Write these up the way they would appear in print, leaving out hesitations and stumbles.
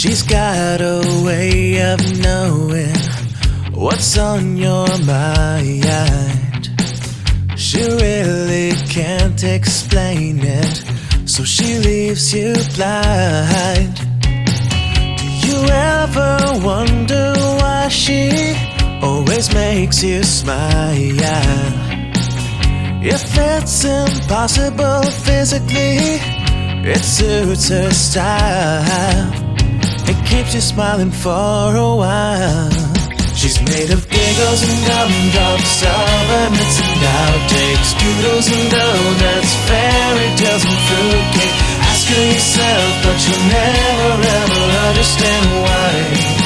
She's got a way of knowing what's on your mind. She really can't explain it, so she leaves you blind. Do you ever wonder why she always makes you smile? If it's impossible physically, it suits her style. It keeps you smiling for a while. She's made of giggles and gumdrops, souvenirs and outtakes, doodles and donuts, fairy tales and fruitcake. Ask her yourself, but you'll never ever understand why.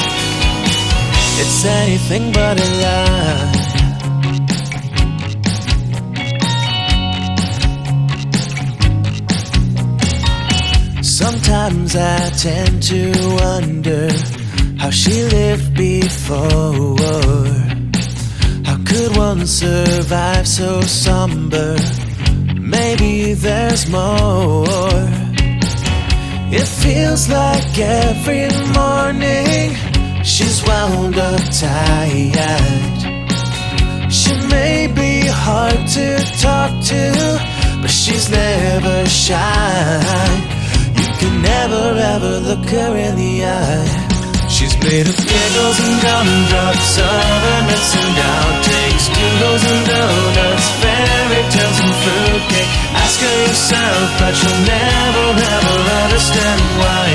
It's anything but a lie. Sometimes I tend to wonder how she lived before. How could one survive so somber? Maybe there's more. It feels like every morning she's wound up tight. She may be hard to talk to, but she's never shy. You can never ever look her in the eye. She's made of giggles and gumdrops, souvenirs and outtakes, doodles and donuts, fairy tales and fruitcake. Ask her yourself, but you'll never ever understand why.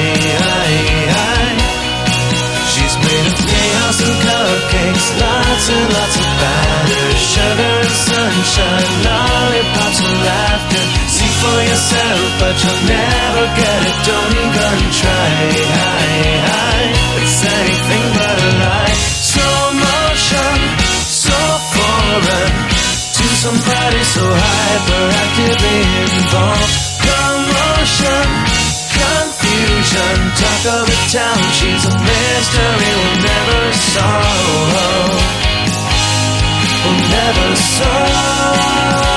She's made of chaos and cupcakes, lots and lots of batter, sugar and sunshine, lollipops and laughter. See for yourself, but you'll never get it, don't even try. It's anything but a lie. Slow motion, so foreign to somebody so hyperactively involved. Commotion, confusion, talk of the town. She's a mystery we'll never solve. We'll never solve.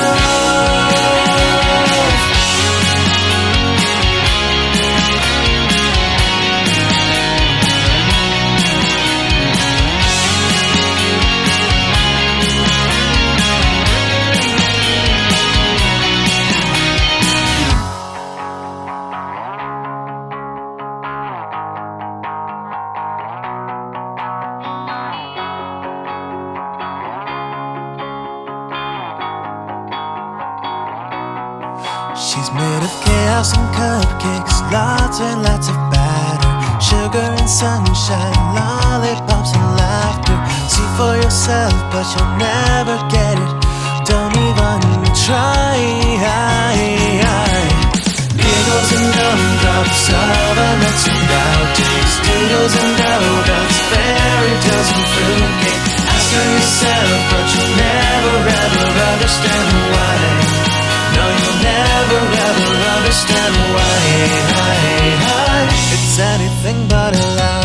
She's made of chaos and cupcakes, lots and lots of batter, sugar and sunshine, lollipops and laughter. See for yourself, but you'll never get it, don't even try. Giggles and gumdrops, souvenirs and outtakes, doodles and donuts, fairy tales and fruitcake. Ask her yourself, but you'll never ever understand why. No, you'll never ever understand why. It's anything but a lie.